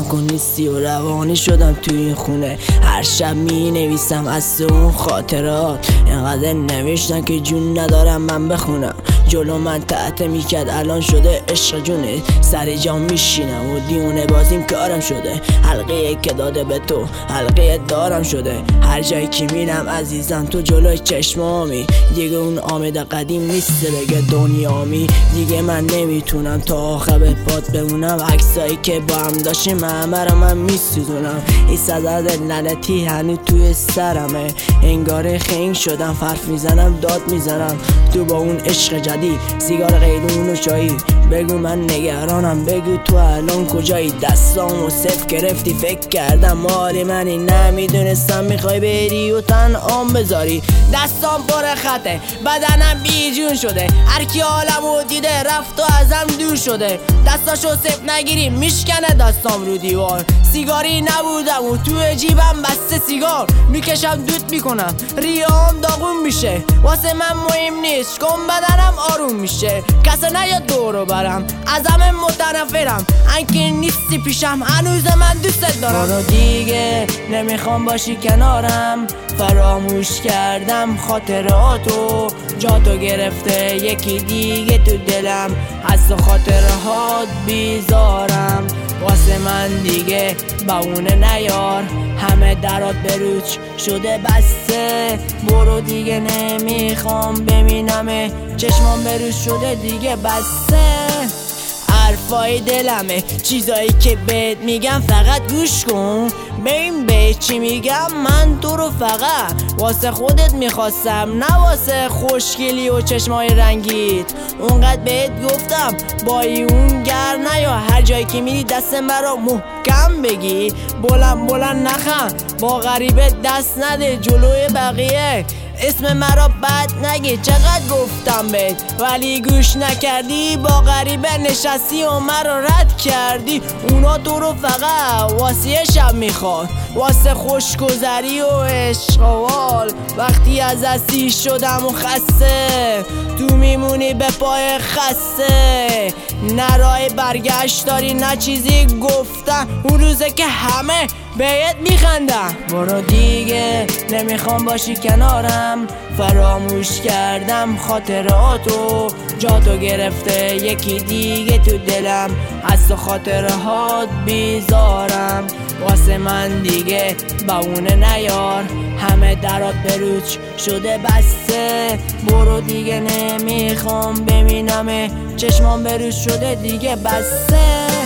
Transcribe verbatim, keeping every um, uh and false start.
نگاه کن نیستی و روانی شدم توی این خونه. هر شب می نویسم از اون خاطرات، اینقدر نوشتم که جون ندارم من بخونم. جلو من تحت میکرد الان شده عشق جونه. سر جام میشینم و دیونه بازیم کارم شده. حلقه که داده به تو حلقه دارم شده. هر جایی که میرم عزیزم تو جلوی چشمامی. دیگه اون آمد قدیم نیست بگه دنیامی. دیگه من نمیتونم تا آخر به پات بمونم. عکسایی که با هم داشتیم همه رو من میسوزونم. این صدد لعنتی هنوز توی سرمه. انگار خنگ شدم فرف میزنم داد میزنم تو با اون عشق جدید. سیگار قیلون و چایی بگو من نگرانم. بگو تو الان کجایی؟ دستامو صف گرفتی فکر کردم مالی منی. نمیدونستم میخوای بری و تنهام بذاری. دستام پر خطه بدنم بیجون شده. هرکی حالمو دیده رفت و ازم دور شده. دستاشو صف نگیری میشکنه دستام رو دیوار. سیگاری نبودم و تو جیبم بسته سیگار. میکشم دود میکنم ریام داغون میشه. واسه من مهم نیست کن بدنم آروم میشه. کسا نیاد دورو برم از همه متنفرم. انکه نیستی پیشم هنوز من دوست دارم. برو دیگه نمیخوام باشی کنارم. فراموش کردم خاطراتو. جاتو گرفته یکی دیگه تو دلم. از خاطرهات بیزارم. واسه من دیگه بهونه نیار. همه درات بروچ شده بسته. برو دیگه نمیخوام ببینمه. چشمام بروچ شده دیگه بسته. حرفای دلمه چیزایی که بهت میگم فقط گوش کن. ببین به چی میگم من تو رو فقط واسه خودت میخواستم نه واسه خوشگلی و چشمای رنگیت. اونقدر بهت گفتم با اون گر نیا. هر جایی که میری دست مرا محکم بگی. بلند بلند نخم با غریبه دست نده جلوی بقیه. اسم مرا بد نگی چقدر گفتم بهت ولی گوش نکردی. با غریبه نشستی و مرا رد کردی. اونا تو رو فقط واسه شب میخواد واسه خوشگذری و عشق و حال. وقتی از دستی شدم و خسته تو میمونی به پای خسته. نه راه برگشت داری نه چیزی گفتم. اون روزه که همه بهت میخندم. برو دیگه نمیخوام باشی کنارم. فراموش کردم خاطراتو. جاتو گرفته یکی دیگه تو دلم. از تو خاطرهات بیزارم. واسه من دیگه بهونه نیار. همه درات بروچ شده بسته. برو دیگه نمیخوام ببینمه. چشمام بروچ شده دیگه بسته.